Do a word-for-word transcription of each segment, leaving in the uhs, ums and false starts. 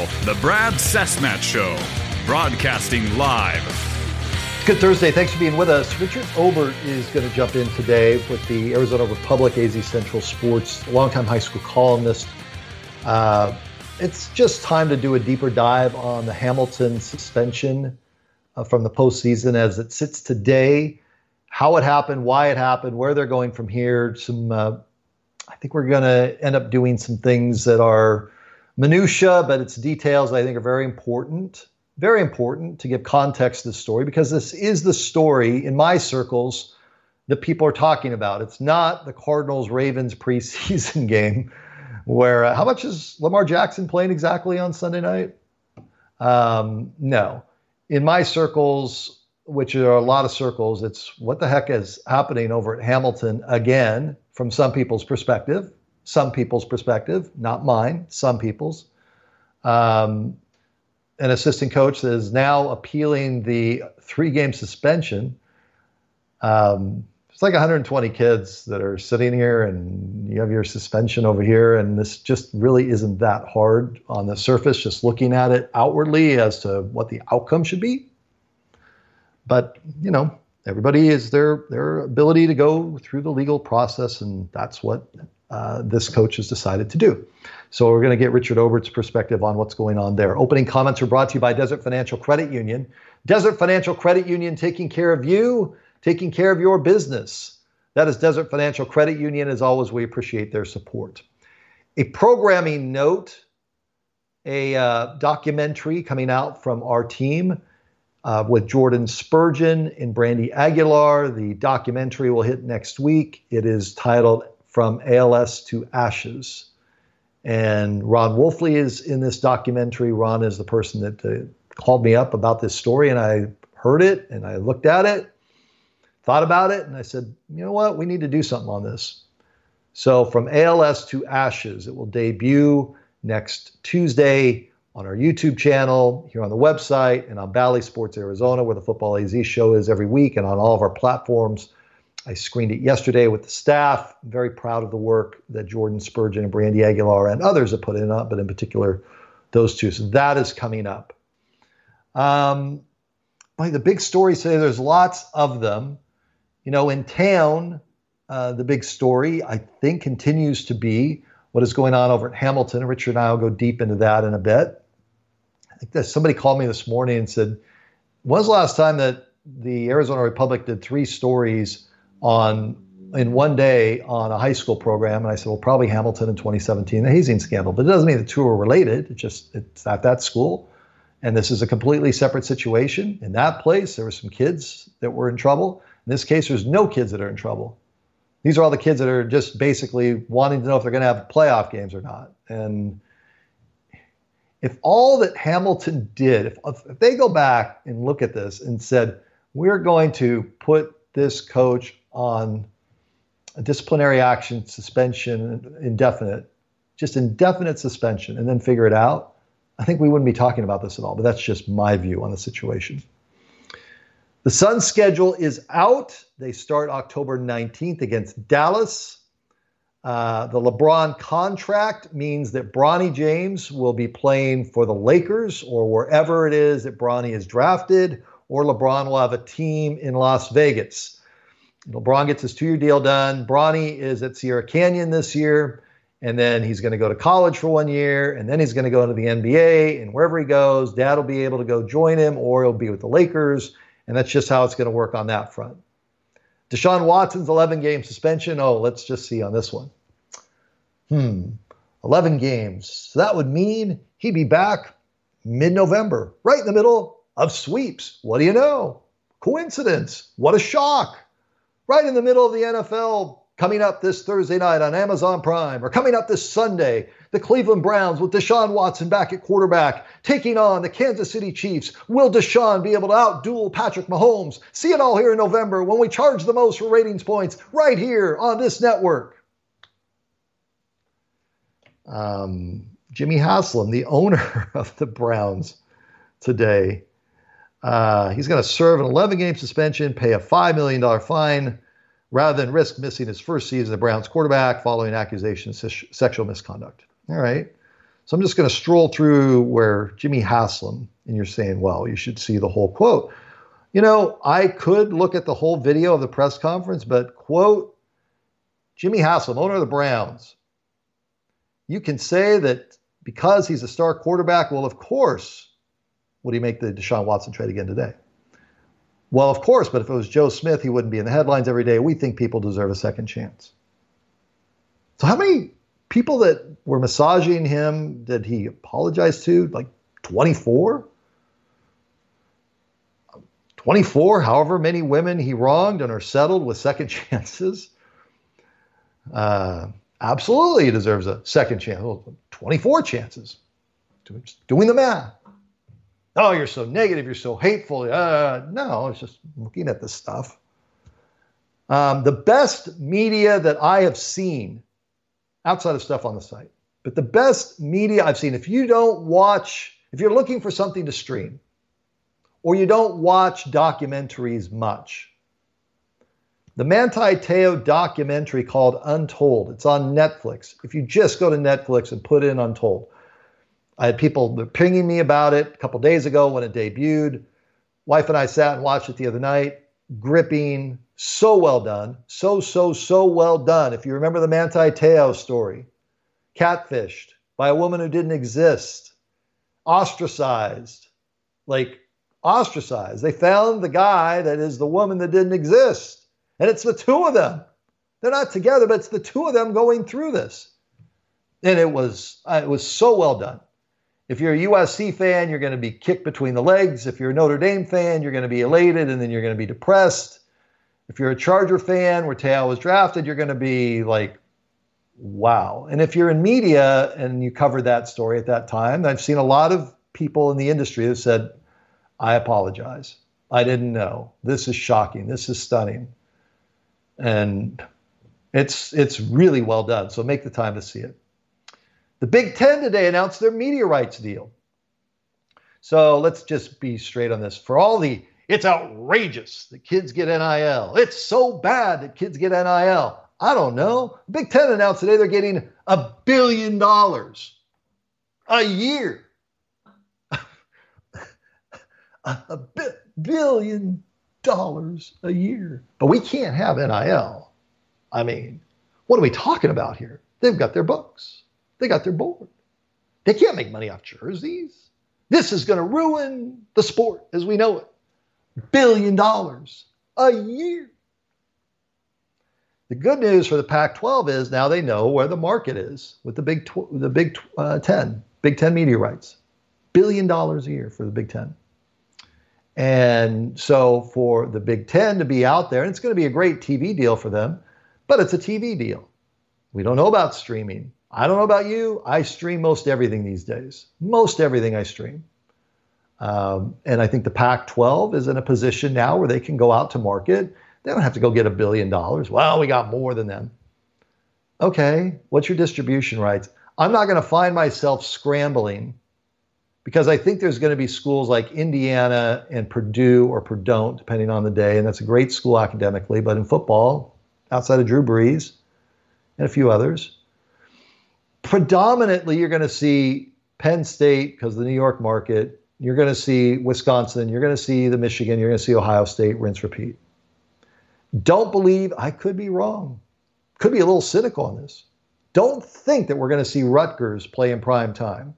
The Brad Cessmat Show, broadcasting live. Good Thursday. Thanks for being with us. Richard Obert is going to jump in today with the Arizona Republic, A Z Central Sports, longtime high school columnist. Uh, it's just time to do a deeper dive on the Hamilton suspension uh, from the postseason as it sits today, how it happened, why it happened, where they're going from here. Some, uh, I think we're going to end up doing some things that are minutia, but its details I think are very important. Very important to give context to the story, because this is the story in my circles that people are talking about. It's not the Cardinals-Ravens preseason game where, uh, how much is Lamar Jackson playing exactly on Sunday night? Um, no. In my circles, which are a lot of circles, it's what the heck is happening over at Hamilton again, from some people's perspective, some people's perspective, not mine, some people's. Um, An assistant coach that is now appealing the three-game suspension. Um, it's like one hundred twenty kids that are sitting here, and you have your suspension over here, and this just really isn't that hard on the surface, just looking at it outwardly as to what the outcome should be. But, you know, everybody is their their ability to go through the legal process, and that's what uh, this coach has decided to do. So we're going to get Richard Obert's perspective on what's going on there. Opening comments are brought to you by Desert Financial Credit Union. Desert Financial Credit Union, taking care of you, taking care of your business. That is Desert Financial Credit Union. As always, we appreciate their support. A programming note, a uh, documentary coming out from our team uh, with Jordan Spurgeon and Brandy Aguilar. The documentary will hit next week. It is titled From A L S to Ashes. And Ron Wolfley is in this documentary. Ron is the person that uh, called me up about this story, and I heard it, and I looked at it, thought about it, and I said, you know what, we need to do something on this. So From A L S to Ashes, it will debut next Tuesday on our YouTube channel, here on the website, and on Bally Sports Arizona, where the Football A Z show is every week, and on all of our platforms. I screened it yesterday with the staff. I'm very proud of the work that Jordan Spurgeon and Brandy Aguilar and others have put in, up, but in particular, those two. So that is coming up. Um, like the big stories today, there's lots of them. You know, in town, uh, the big story, I think, continues to be what is going on over at Hamilton. And Richard and I will go deep into that in a bit. I think that somebody called me this morning and said, when was the last time that the Arizona Republic did three stories on in one day on a high school program? And I said, well, probably Hamilton in twenty seventeen, the hazing scandal. But it doesn't mean the two are related. It just, it's at that school. And this is a completely separate situation. In that place, there were some kids that were in trouble. In this case, there's no kids that are in trouble. These are all the kids that are just basically wanting to know if they're going to have playoff games or not. And if all that Hamilton did, if, if they go back and look at this and said, we're going to put this coach on a disciplinary action, suspension, indefinite, just indefinite suspension, and then figure it out, I think we wouldn't be talking about this at all. But that's just my view on the situation. The Suns' schedule is out. They start October nineteenth against Dallas. Uh, the LeBron contract means that Bronny James will be playing for the Lakers or wherever it is that Bronny is drafted, or LeBron will have a team in Las Vegas. LeBron gets his two-year deal done. Bronny is at Sierra Canyon this year, and then he's going to go to college for one year, and then he's going to go into the N B A, and wherever he goes, Dad will be able to go join him, or he'll be with the Lakers, and that's just how it's going to work on that front. Deshaun Watson's eleven-game suspension. Oh, let's just see on this one. Hmm, eleven games. So that would mean he'd be back mid-November, right in the middle of sweeps. What do you know? Coincidence. What a shock. Right in the middle of the N F L, coming up this Thursday night on Amazon Prime, or coming up this Sunday, the Cleveland Browns with Deshaun Watson back at quarterback, taking on the Kansas City Chiefs. Will Deshaun be able to outduel Patrick Mahomes? See it all here in November when we charge the most for ratings points, right here on this network. Um, Jimmy Haslam, the owner of the Browns today, Uh, he's going to serve an eleven-game suspension, pay a five million dollars fine, rather than risk missing his first season as the Browns quarterback following accusations of sexual misconduct. All right. So I'm just going to stroll through where Jimmy Haslam, and you're saying, well, you should see the whole quote. You know, I could look at the whole video of the press conference, but quote, Jimmy Haslam, owner of the Browns, you can say that because he's a star quarterback, well, of course, would he make the Deshaun Watson trade again today? Well, of course, but if it was Joe Smith, he wouldn't be in the headlines every day. We think people deserve a second chance. So how many people that were massaging him did he apologize to? Like twenty-four? twenty-four, however many women he wronged and are settled with second chances. Uh, absolutely, he deserves a second chance. Well, twenty-four chances. Just doing the math. Oh, you're so negative. You're so hateful. Uh, no, it's just looking at this stuff. Um, the best media that I have seen, outside of stuff on the site, but the best media I've seen, if you don't watch, if you're looking for something to stream, or you don't watch documentaries much, the Manti Te'o documentary called Untold, it's on Netflix. If you just go to Netflix and put in Untold, I had people pinging me about it a couple days ago when it debuted. Wife and I sat and watched it the other night. Gripping, so well done. So, so, so well done. If you remember the Manti Te'o story, catfished by a woman who didn't exist, ostracized, like ostracized. They found the guy that is the woman that didn't exist. And it's the two of them. They're not together, but it's the two of them going through this. And it was, it was so well done. If you're a U S C fan, you're going to be kicked between the legs. If you're a Notre Dame fan, you're going to be elated and then you're going to be depressed. If you're a Charger fan where Te'o was drafted, you're going to be like, wow. And if you're in media and you covered that story at that time, I've seen a lot of people in the industry that said, I apologize. I didn't know. This is shocking. This is stunning. And it's it's really well done. So make the time to see it. The Big Ten today announced their media rights deal. So let's just be straight on this. For all the, it's outrageous that kids get N I L. It's so bad that kids get N I L. I don't know. The Big Ten announced today they're getting a billion dollars a year. a bi- billion dollars a year. But we can't have N I L. I mean, what are we talking about here? They've got their books. They got their board. They can't make money off jerseys. This is going to ruin the sport as we know it. Billion dollars a year. The good news for the Pac twelve is now they know where the market is with the Big tw- the Big uh, Ten, Big Ten media rights. Billion dollars a year for the Big Ten. And so for the Big Ten to be out there, and it's going to be a great T V deal for them, but it's a T V deal. We don't know about streaming. I don't know about you. I stream most everything these days. Most everything I stream. Um, and I think the Pac twelve is in a position now where they can go out to market. They don't have to go get a billion dollars. Well, we got more than them. Okay, what's your distribution rights? I'm not going to find myself scrambling because I think there's going to be schools like Indiana and Purdue or Purdue, depending on the day. And that's a great school academically. But in football, outside of Drew Brees and a few others, predominantly, you're going to see Penn State because of the New York market. You're going to see Wisconsin. You're going to see the Michigan. You're going to see Ohio State, rinse, repeat. Don't believe, I could be wrong. Could be a little cynical on this. Don't think that we're going to see Rutgers play in prime time.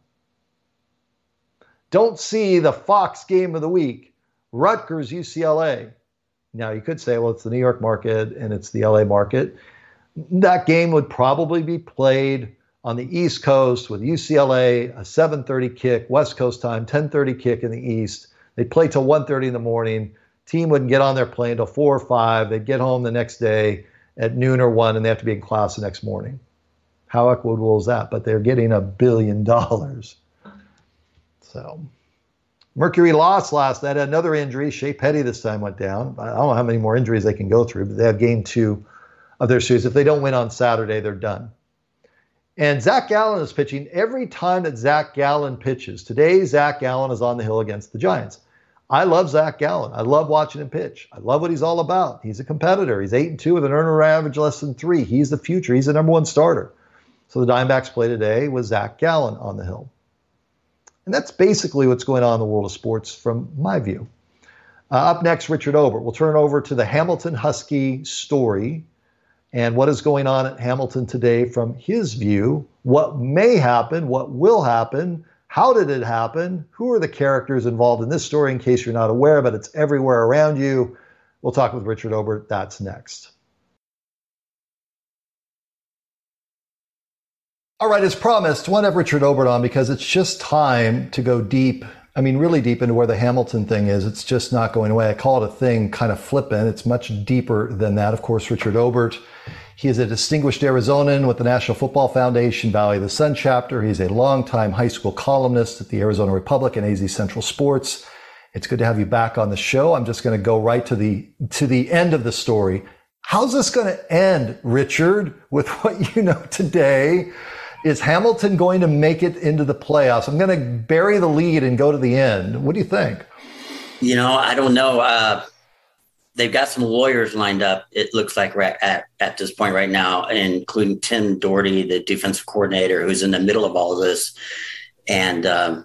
Don't see the Fox game of the week, Rutgers, U C L A. Now, you could say, well, it's the New York market and it's the L A market. That game would probably be played on the East Coast with U C L A, a seven thirty kick, West Coast time, ten thirty kick in the East. They'd play till one thirty in the morning. Team wouldn't get on their plane till four or five. They'd get home the next day at noon or one, and they have to be in class the next morning. How equitable is that? But they're getting a billion dollars. So Mercury lost last night. Had another injury. Shea Petty this time went down. I don't know how many more injuries they can go through, but they have game two of their series. If they don't win on Saturday, they're done. And Zach Gallen is pitching every time that Zach Gallen pitches. Today, Zach Gallen is on the hill against the Giants. I love Zach Gallen. I love watching him pitch. I love what he's all about. He's a competitor. He's eight and two with an earner average less than three. He's the future. He's the number one starter. So the Diamondbacks play today with Zach Gallen on the hill. And that's basically what's going on in the world of sports from my view. Uh, up next, Richard Ober. We'll turn over to the Hamilton Husky story and what is going on at Hamilton today from his view, what may happen, what will happen, how did it happen, who are the characters involved in this story in case you're not aware, but it's everywhere around you. We'll talk with Richard Ober. That's next. All right, as promised, I want to have Richard Ober on because it's just time to go deep. I mean, really deep into where the Hamilton thing is. It's just not going away. I call it a thing kind of flippant. It's much deeper than that. Of course, Richard Obert, he is a distinguished Arizonan with the National Football Foundation Valley of the Sun chapter. He's a longtime high school columnist at the Arizona Republic and A Z Central Sports. It's good to have you back on the show. I'm just going to go right to the to the end of the story. How's this going to end, Richard, with what you know today? Is Hamilton going to make it into the playoffs? I'm going to bury the lead and go to the end. What do you think? You know, I don't know. Uh, they've got some lawyers lined up, it looks like, right at, at this point right now, including Tim Doherty, the defensive coordinator, who's in the middle of all of this. And um,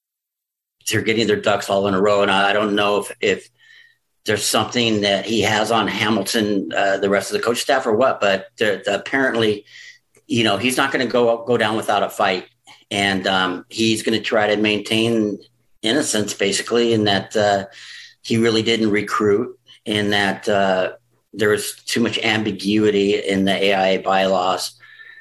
they're getting their ducks all in a row. And I don't know if, if there's something that he has on Hamilton, uh, the rest of the coach staff or what, but apparently – you know, he's not going to go go down without a fight. And um, he's going to try to maintain innocence, basically, in that uh, he really didn't recruit, in that uh, there was too much ambiguity in the A I A bylaws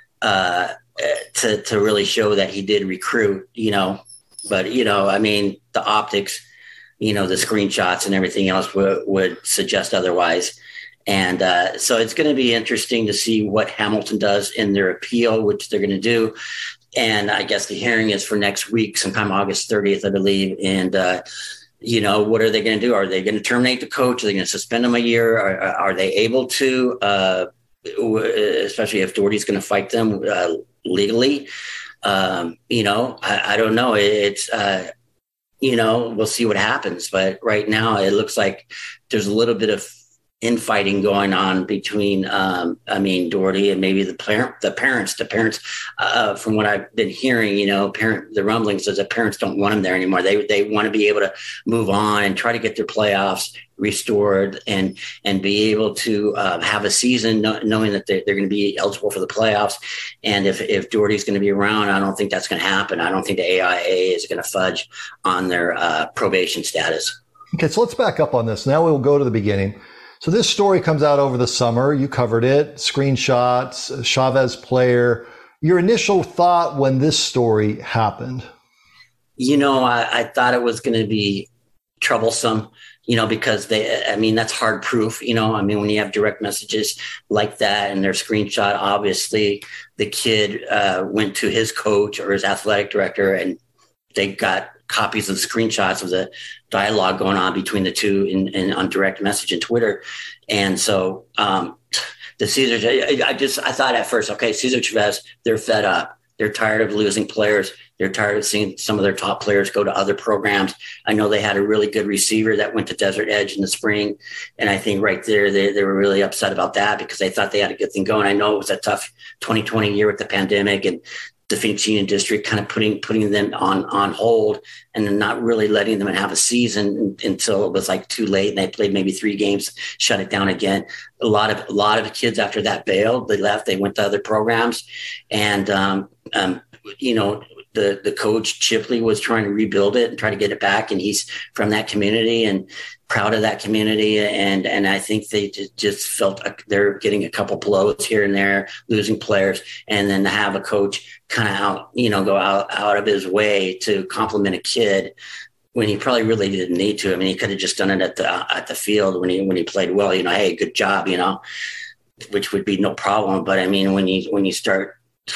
uh, to, to really show that he did recruit, you know. But, you know, I mean, the optics, you know, the screenshots and everything else would, would suggest otherwise. And uh, so it's going to be interesting to see what Hamilton does in their appeal, which they're going to do. And I guess the hearing is for next week, sometime August thirtieth, I believe. And, uh, you know, what are they going to do? Are they going to terminate the coach? Are they going to suspend him a year? Are, are they able to, uh, especially if Doherty's going to fight them uh, legally? Um, you know, I, I don't know. It's, uh, you know, we'll see what happens. But right now it looks like there's a little bit of infighting going on between, um, I mean, Doherty and maybe the parent, the parents, the parents, uh, from what I've been hearing, you know, parent, the rumblings is that parents don't want him there anymore. They, they want to be able to move on and try to get their playoffs restored and, and be able to uh, have a season no, knowing that they're, they're going to be eligible for the playoffs. And if, if Doherty's going to be around, I don't think that's going to happen. I don't think the A I A is going to fudge on their uh, probation status. Okay. So let's back up on this. Now we'll go to the beginning. So this story comes out over the summer. You covered it, screenshots, Chavez player. Your initial thought when this story happened? You know, I, I thought it was going to be troublesome, you know, because they, I mean, that's hard proof, you know, I mean, when you have direct messages like that and their screenshot, obviously the kid uh, went to his coach or his athletic director and they got copies of the screenshots of the dialogue going on between the two in, in on direct message and Twitter. And so um, the Cesar, I, I just, I thought at first, okay, Cesar Chavez, they're fed up. They're tired of losing players. They're tired of seeing some of their top players go to other programs. I know they had a really good receiver that went to Desert Edge in the spring. And I think right there, they, they were really upset about that because they thought they had a good thing going. I know it was a tough twenty twenty year with the pandemic and the Phoenix Union District kind of putting putting them on, on hold and then not really letting them have a season until it was like too late. And they played maybe three games, shut it down again. A lot of a lot of the kids after that bailed. They left. They went to other programs. And, um, um, you know, the, the coach, Chipley, was trying to rebuild it and try to get it back. And he's from that community and proud of that community. And, and I think they just felt they're getting a couple blows here and there, losing players. And then to have a coach kind of out, you know, go out, out of his way to compliment a kid when he probably really didn't need to. I mean, he could have just done it at the, at the field when he, when he played well, you know, hey, good job, you know, which would be no problem. But I mean, when you, when you start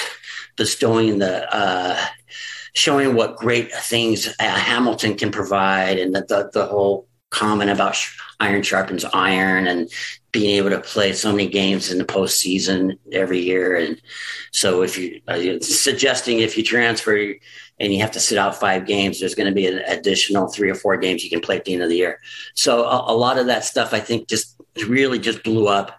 bestowing the, uh, showing what great things uh, Hamilton can provide and the, the, the whole comment about sh- iron sharpens iron and being able to play so many games in the postseason every year. And so if you uh, suggesting if you transfer and you have to sit out five games, there's going to be an additional three or four games you can play at the end of the year. So a, a lot of that stuff, I think, just really just blew up.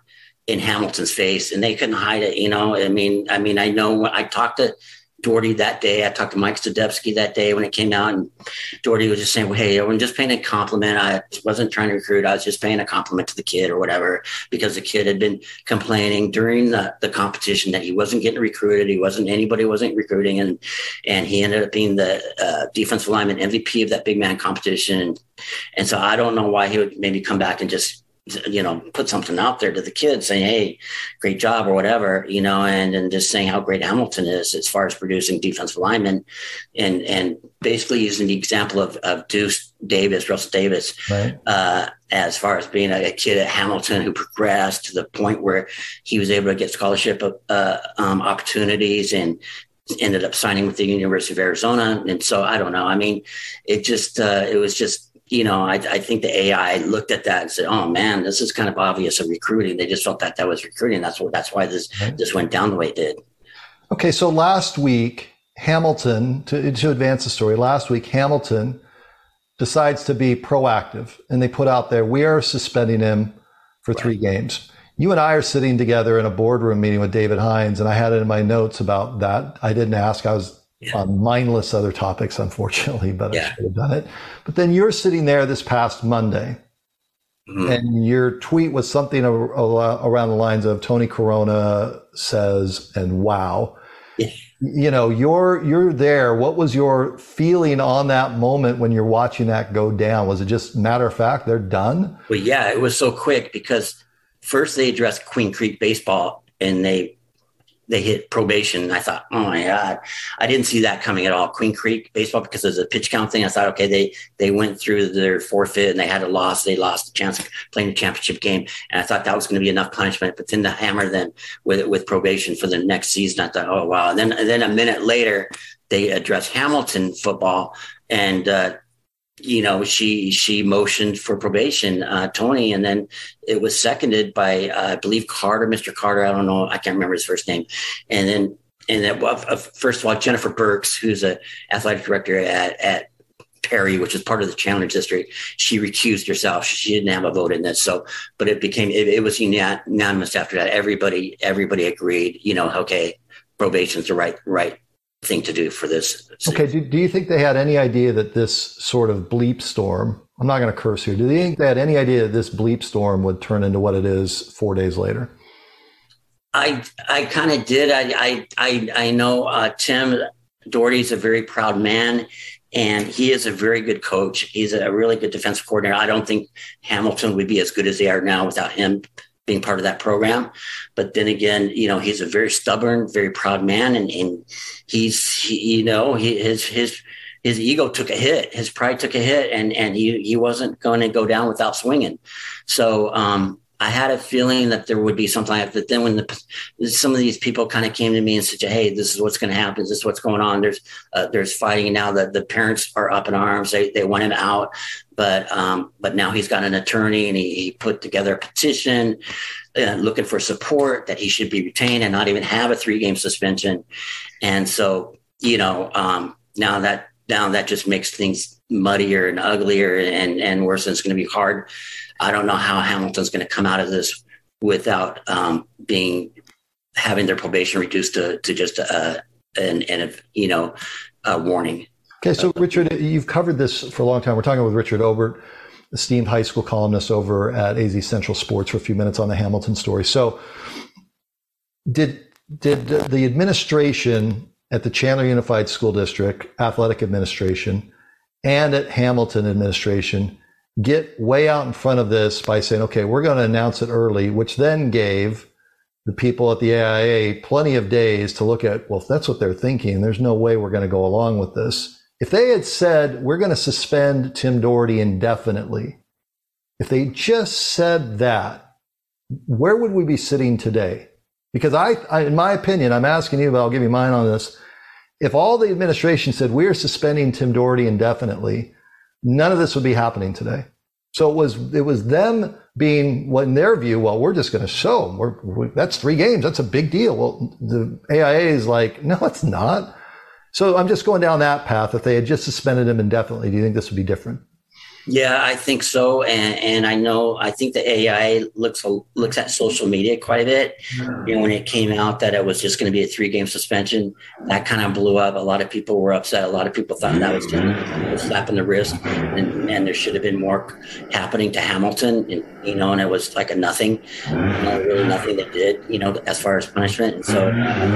in Hamilton's face, and they couldn't hide it. You know, I mean, I mean, I know when I talked to Doherty that day, I talked to Mike Stadevsky that day when it came out, and Doherty was just saying, well, hey, I'm just paying a compliment. I wasn't trying to recruit. I was just paying a compliment to the kid or whatever, because the kid had been complaining during the, the competition that he wasn't getting recruited. He wasn't, anybody wasn't recruiting. And, and he ended up being the uh, defensive lineman M V P of that big man competition. And, and so I don't know why he would maybe come back and just, you know, put something out there to the kids saying, hey, great job or whatever, you know, and, and just saying how great Hamilton is as far as producing defensive linemen, and, and basically using the example of, of Deuce Davis, Russell Davis, right. uh, as far as being a, a kid at Hamilton who progressed to the point where he was able to get scholarship uh, um, opportunities and ended up signing with the University of Arizona. And so I don't know. I mean, it just, uh, it was just, you know, I, I think the A I looked at that and said, "Oh man, this is kind of obvious of recruiting." They just felt that that was recruiting. That's what. That's why this right. this went down the way it did. Okay, so last week, Hamilton, to, to advance the story, last week Hamilton decides to be proactive, and they put out there, "We are suspending him for right. three games." You and I are sitting together in a boardroom meeting with David Hines, and I had it in my notes about that. I didn't ask. I was yeah. on mindless other topics, unfortunately, but yeah. I should have done it. But then you're sitting there this past Monday, mm-hmm. and your tweet was something around the lines of Tony Corona says, and wow. Yeah. You know, you're you're there. What was your feeling on that moment when you're watching that go down? Was it just matter of fact, they're done? Well, yeah, it was so quick because first they addressed Queen Creek baseball and they they hit probation. I thought, oh my God, I didn't see that coming at all. Queen Creek baseball, because there's a pitch count thing. I thought, okay, they they went through their forfeit and they had a loss. They lost the chance of playing the championship game. And I thought that was going to be enough punishment. But then to hammer them with with probation for the next season, I thought, oh wow. And then and then a minute later, they addressed Hamilton football, and uh, you know, she she motioned for probation, uh, Tony, and then it was seconded by uh, I believe Carter, Mister Carter. I don't know, I can't remember his first name. And then and then well, uh, first of all, Jennifer Burks, who's a athletic director at at Perry, which is part of the Chandler district, she recused herself. She didn't have a vote in this. So, but it became it, it was unanimous after that. Everybody everybody agreed. You know, okay, probation's the right right. thing to do for this. Okay. Do, do you think they had any idea that this sort of bleep storm, I'm not going to curse here, do you think they had any idea that this bleep storm would turn into what it is four days later? I I kind of did. I I I, I know uh, Tim Doherty's a very proud man, and he is a very good coach. He's a really good defensive coordinator. I don't think Hamilton would be as good as they are now without him being part of that program. But then again, you know, he's a very stubborn, very proud man. And, and he's, he, you know, he, his, his, his ego took a hit, his pride took a hit, and, and he, he wasn't going to go down without swinging. So, um, I had a feeling that there would be something like that. Then when the, some of these people kind of came to me and said, "Hey, this is what's going to happen. This is what's going on." There's, uh, there's fighting now. That the parents are up in arms. They, they want him out, but, um, but now he's got an attorney, and he, he put together a petition uh, looking for support that he should be retained and not even have a three game suspension. And so, you know, um, now that, now that just makes things muddier and uglier and, and worse. And it's going to be hard. I don't know how Hamilton's going to come out of this without um, being having their probation reduced to, to just a, an, an, you know, a warning. Okay, so Richard, you've covered this for a long time. We're talking with Richard Obert, esteemed high school columnist over at A Z Central Sports, for a few minutes on the Hamilton story. So, did did the administration at the Chandler Unified School District, athletic administration, and at Hamilton administration get way out in front of this by saying, okay, we're going to announce it early, which then gave the people at the A I A plenty of days to look at, well, if that's what they're thinking, there's no way we're going to go along with this. If they had said, we're going to suspend Tim Doherty indefinitely, if they just said that, where would we be sitting today? Because I, I in my opinion, I'm asking you, but I'll give you mine on this. If all the administration said, we are suspending Tim Doherty indefinitely, none of this would be happening today. So it was it was them being, well, in their view, well, we're just going to show them. We're, we're, that's three games. That's a big deal. Well, the A I A is like, no, it's not. So I'm just going down that path. If they had just suspended him indefinitely, do you think this would be different? Yeah, I think so, and and I know I think the A I looks looks at social media quite a bit. And when it came out that it was just going to be a three game suspension, that kind of blew up. A lot of people were upset. A lot of people thought that was just a slap in the wrist, and, and there should have been more happening to Hamilton. And, you know, and it was like a nothing, you know, really nothing that did, you know, as far as punishment. And so,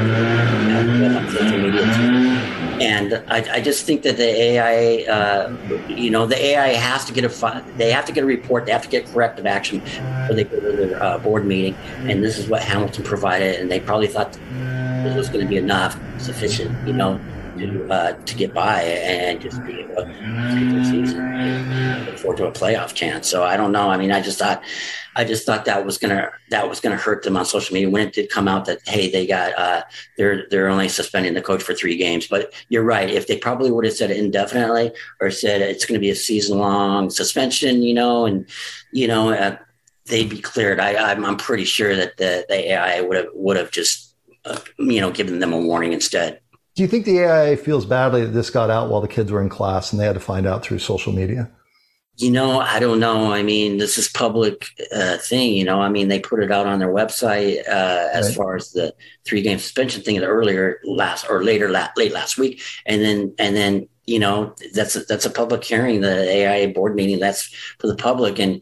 uh, on social media too. And I, I just think that the A I, uh, you know, the A I has to get a, they have to get a report. They have to get corrective action before they go to their uh, board meeting. And this is what Hamilton provided. And they probably thought this was going to be enough, sufficient, you know, to uh, to get by and just be able to get the season and look forward to a playoff chance. So I don't know. I mean, I just thought, I just thought that was gonna that was gonna hurt them on social media when it did come out that hey, they got uh, they're they're only suspending the coach for three games. But you're right. If they probably would have said it indefinitely or said it's going to be a season long suspension, you know, and you know uh, they'd be cleared. I, I'm I'm pretty sure that the, the A I would have would have just uh, you know given them a warning instead. Do you think the A I feels badly that this got out while the kids were in class and they had to find out through social media? You know, I don't know. I mean, this is public uh, thing, you know. I mean, they put it out on their website uh, as right. far as the three game suspension thing earlier last or later la- late last week, and then and then you know that's a, that's a public hearing, the A I A board meeting. That's for the public, and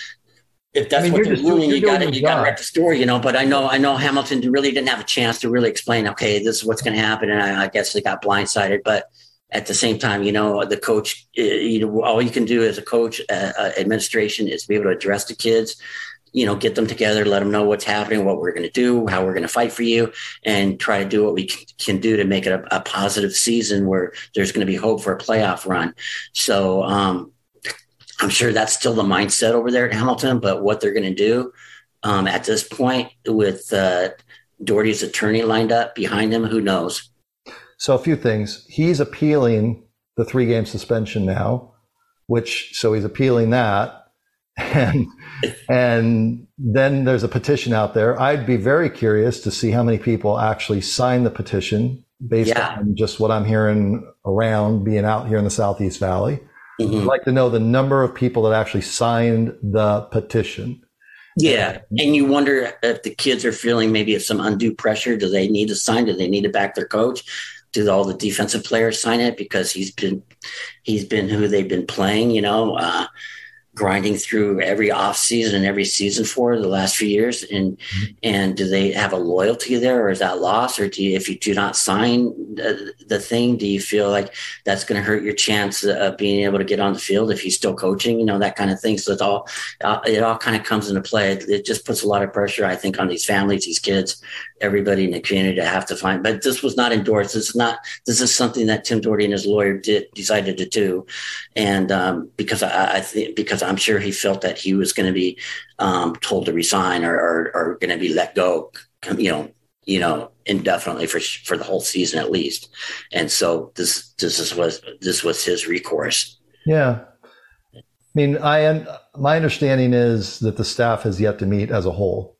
if that's I mean, what they're doing, you got to you got to write the story, you know. But I know I know Hamilton really didn't have a chance to really explain. Okay, this is what's going to happen, and I, I guess they got blindsided, but. At the same time, you know, the coach, you know, all you can do as a coach, uh, uh, administration is be able to address the kids, you know, get them together, let them know what's happening, what we're going to do, how we're going to fight for you, and try to do what we can, can do to make it a, a positive season where there's going to be hope for a playoff run. So um, I'm sure that's still the mindset over there at Hamilton, but what they're going to do um, at this point with uh, Doherty's attorney lined up behind him, who knows? So a few things. He's appealing the three-game suspension now, which so he's appealing that, and and then there's a petition out there. I'd be very curious to see how many people actually sign the petition based yeah. on just what I'm hearing around being out here in the Southeast Valley. Mm-hmm. I'd like to know the number of people that actually signed the petition. Yeah. And you wonder if the kids are feeling maybe some undue pressure. Do they need to sign? Do they need to back their coach? Do all the defensive players sign it because he's been he's been who they've been playing, you know, uh, grinding through every offseason and every season for the last few years. And mm-hmm. and do they have a loyalty there, or is that lost? Or do you, if you do not sign the, the thing, do you feel like that's going to hurt your chance of being able to get on the field if he's still coaching, you know, that kind of thing. So it's all, it all kind of comes into play. It, it just puts a lot of pressure, I think, on these families, these kids, everybody in the community to have to find. But this was not endorsed. This is not, this is something that Tim Doherty and his lawyer did, decided to do. And um, because I, I think, because I'm sure he felt that he was going to be um, told to resign or, or, or going to be let go, you know, you know, indefinitely for for the whole season at least. And so this this is was this was his recourse. Yeah, I mean, I my understanding is that the staff has yet to meet as a whole.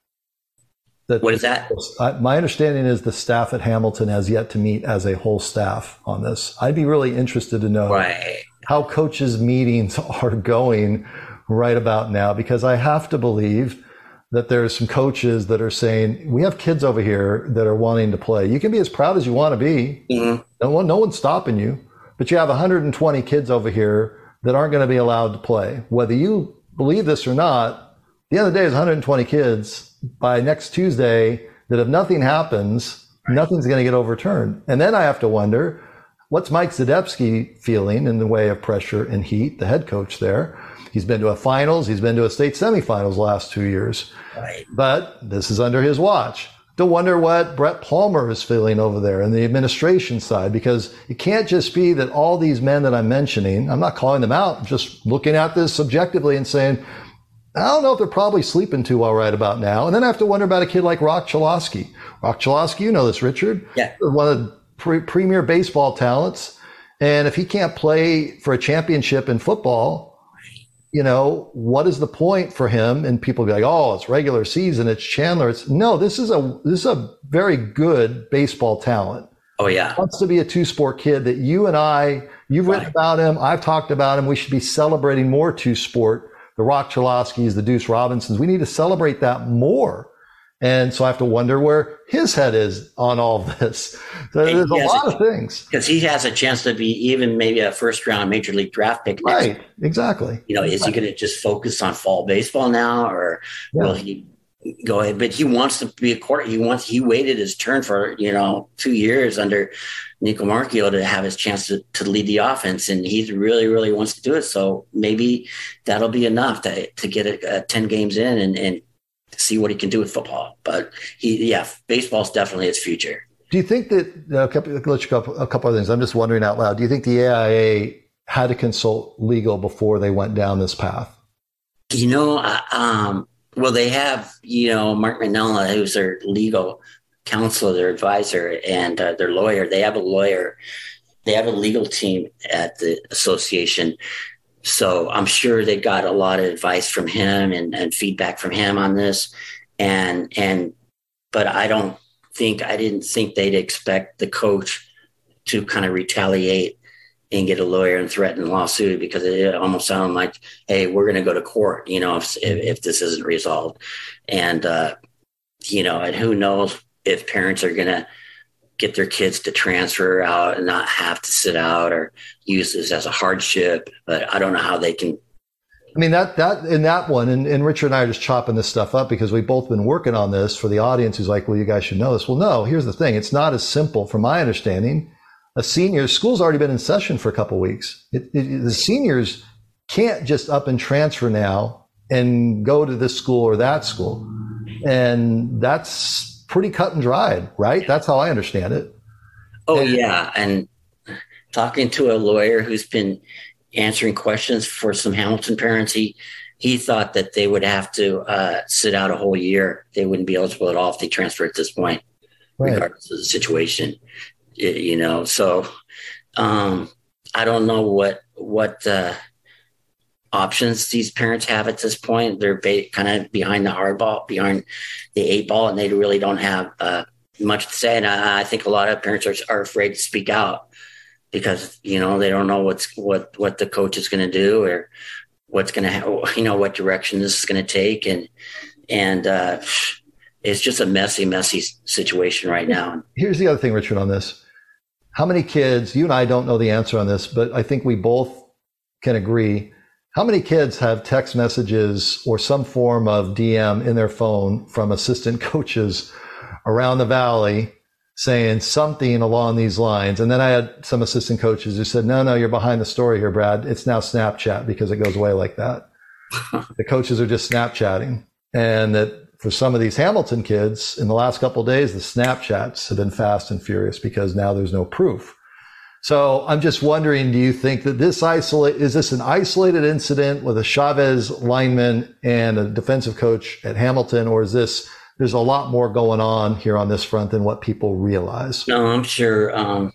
That what is that? I, my understanding is the staff at Hamilton has yet to meet as a whole staff on this. I'd be really interested to know right. how coaches' meetings are going right about now, because I have to believe that there's some coaches that are saying, we have kids over here that are wanting to play. You can be as proud as you want to be. Mm-hmm. No one, no one's stopping you, but you have one hundred twenty kids over here that aren't going to be allowed to play. Whether you believe this or not, at the end of the day, is one hundred twenty kids by next Tuesday that if nothing happens, right. nothing's going to get overturned. And then I have to wonder, what's Mike Zadebski feeling in the way of pressure and heat, the head coach there? He's been to a finals. He's been to a state semifinals the last two years. Right. But this is under his watch. To wonder what Brett Palmer is feeling over there in the administration side, because it can't just be that all these men that I'm mentioning, I'm not calling them out, I'm just looking at this subjectively and saying, I don't know if they're probably sleeping too well right about now. And then I have to wonder about a kid like Rock Chalosky. Rock Chalosky, you know this, Richard. Yeah. One of the pre- premier baseball talents. And if he can't play for a championship in football, you know, what is the point for him? And people be like, oh, it's regular season, it's Chandler. It's no, this is a this is a very good baseball talent. Oh, yeah. Wants to be a two-sport kid that you and I You've written Right. about him. I've talked about him. We should be celebrating more two-sport, the Rock Chalosky's, the Deuce Robinsons. We need to celebrate that more. And so I have to wonder where his head is on all of this. So there's a lot of things. Because he has a chance to be even maybe a first-round major league draft pick. Next. Right, exactly. You know, is he going to just focus on fall baseball now, or Yeah. will he go ahead? But he wants to be a quarter. He wants. He waited his turn for you know two years under Nico Marchio to have his chance to, to lead the offense, and he really, really wants to do it. So maybe that'll be enough to to get it uh, ten games in and and see what he can do with football. But he, yeah, baseball's definitely his future. Do you think that, uh, a couple, let's a couple, a couple of things. I'm just wondering out loud. Do you think the A I A had to consult legal before they went down this path? You know, uh, um, well, they have, you know, Mark Manella, who's their legal counsel, their advisor, and uh, their lawyer. They have a lawyer. They have a legal team at the association. So I'm sure they got a lot of advice from him and, and feedback from him on this. And, and, but I don't think, I didn't think they'd expect the coach to kind of retaliate and get a lawyer and threaten a lawsuit, because it almost sounded like, hey, we're going to go to court, you know, if, if, if this isn't resolved. And, uh, you know, and who knows if parents are going to get their kids to transfer out and not have to sit out or use this as a hardship. But I don't know how they can. I mean, that, that, in that one, and, and Richard and I are just chopping this stuff up because we've both been working on this for the audience who's like, well, you guys should know this. Well, no, here's the thing. It's not as simple from my understanding. A senior, school's already been in session for a couple of weeks. It, it, the seniors can't just up and transfer now and go to this school or that school. And that's pretty cut and dried, right? That's how I understand it. Oh, and, yeah. And talking to a lawyer who's been answering questions for some Hamilton parents, he, he thought that they would have to uh, sit out a whole year. They wouldn't be eligible at all if they transfer at this point, right. regardless of the situation. It, you know, so um, I don't know what what uh, options these parents have at this point. They're ba- kind of behind the hard ball, behind the eight ball, and they really don't have uh, much to say. And I, I think a lot of parents are, are afraid to speak out because, you know, they don't know what's what what the coach is going to do or what's going to, ha- you know, what direction this is going to take, and and uh, it's just a messy, messy situation right now. Here's the other thing, Richard, on this. How many kids, you and I don't know the answer on this, but I think we both can agree. How many kids have text messages or some form of D M in their phone from assistant coaches around the Valley saying something along these lines? And then I had some assistant coaches who said, no, no, you're behind the story here, Brad. It's now Snapchat because it goes away like that. The coaches are just Snapchatting. And that for some of these Hamilton kids in the last couple of days, the Snapchats have been fast and furious because now there's no proof. So I'm just wondering, do you think that this isolate, is this an isolated incident with a Chavez lineman and a defensive coach at Hamilton, or is this, there's a lot more going on here on this front than what people realize? No, I'm sure, um,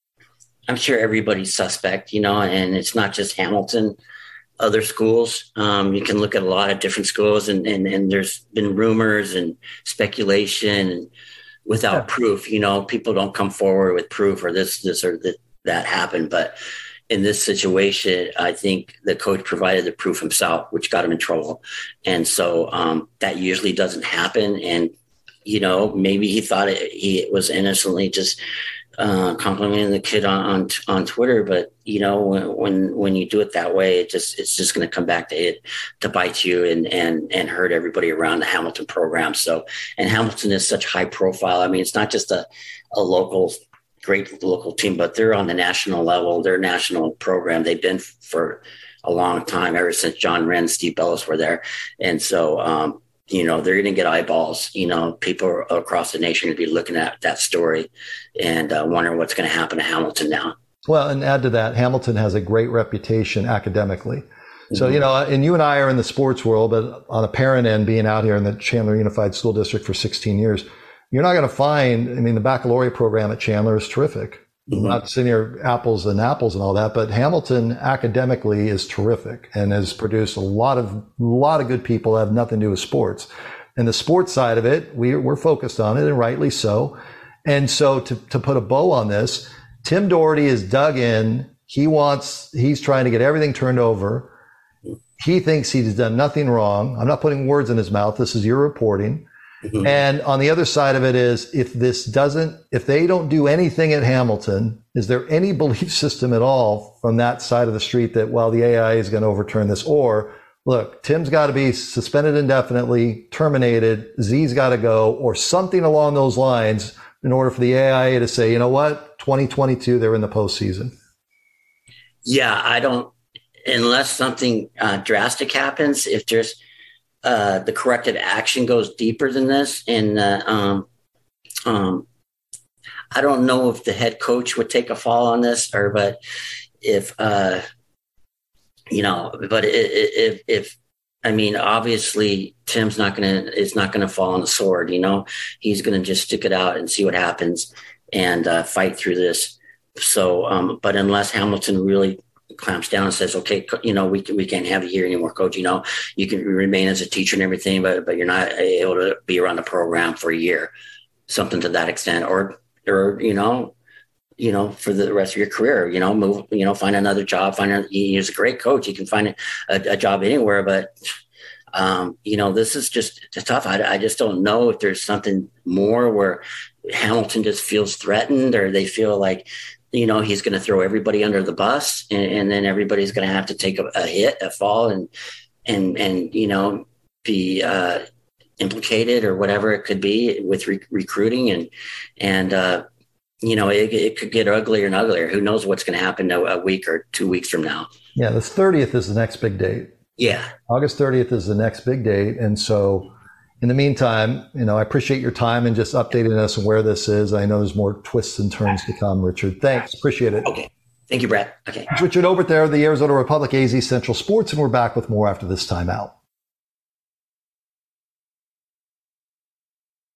I'm sure everybody's suspect, you know, and it's not just Hamilton. Other schools, um, you can look at a lot of different schools, and, and, and there's been rumors and speculation and without yeah. proof. You know, people don't come forward with proof or this, this or that, that happened. But in this situation, I think the coach provided the proof himself, which got him in trouble. And so um, that usually doesn't happen. And, you know, maybe he thought it, he was innocently just uh, complimenting the kid on, on, on Twitter. But, you know, when, when, when you do it that way, it just, it's just going to come back to it, to bite you and, and, and hurt everybody around the Hamilton program. So, and Hamilton is such high profile. I mean, it's not just a, a local, great local team, but they're on the national level. They're a national program. They've been for a long time, ever since John Wren, Steve Bellis were there. And so, um, you know, they're going to get eyeballs. You know, people across the nation are going to be looking at that story and uh, wondering what's going to happen to Hamilton now. Well, and add to that, Hamilton has a great reputation academically. Mm-hmm. So, you know, and you and I are in the sports world, but on a parent end, being out here in the Chandler Unified School District for sixteen years, you're not going to find, I mean, the baccalaureate program at Chandler is terrific. Mm-hmm. Not sitting here apples and apples and all that, but Hamilton academically is terrific and has produced a lot of, a lot of good people that have nothing to do with sports. And the sports side of it, we, we're focused on it, and rightly so. And so to, to put a bow on this, Tim Doherty is dug in He wants, he's trying to get everything turned over. He thinks he's done nothing wrong. I'm not putting words in his mouth. This is your reporting. Mm-hmm. And on the other side of it is, if this doesn't, if they don't do anything at Hamilton, is there any belief system at all from that side of the street that, well, the A I is going to overturn this? Or, look, Tim's got to be suspended indefinitely, terminated, Z's got to go, or something along those lines in order for the A I A to say, you know what, twenty twenty-two, they're in the postseason. Yeah, I don't, unless something uh, drastic happens, if there's uh, the corrective action goes deeper than this. And uh, um, um, I don't know if the head coach would take a fall on this, or, but if, uh, you know, but if, if, I mean, obviously Tim's not going to, is not going to fall on the sword, you know, he's going to just stick it out and see what happens and uh, fight through this. So, um, but unless Hamilton really clamps down and says, okay, you know, we we can't have you here anymore, coach. You know, you can remain as a teacher and everything, but but you're not able to be around the program for a year, something to that extent, or or you know, you know, for the rest of your career, you know, move, you know, find another job. Find a, he's a great coach. You can find a, a job anywhere, but um, you know, this is just tough. I, I just don't know if there's something more where Hamilton just feels threatened, or they feel like, you know, he's going to throw everybody under the bus, and, and then everybody's going to have to take a, a hit, a fall, and, and, and, you know, be uh, implicated or whatever it could be with re- recruiting. And, and, uh, you know, it, it could get uglier and uglier. Who knows what's going to happen a, a week or two weeks from now. Yeah. The thirtieth is the next big date. Yeah. August thirtieth is the next big date. And so, in the meantime, you know, I appreciate your time and just updating us on where this is. I know there's more twists and turns to come, Richard. Thanks. Appreciate it. Okay. Thank you, Brett. Okay. It's Richard Obert there, the Arizona Republic A Z Central Sports, and we're back with more after this timeout.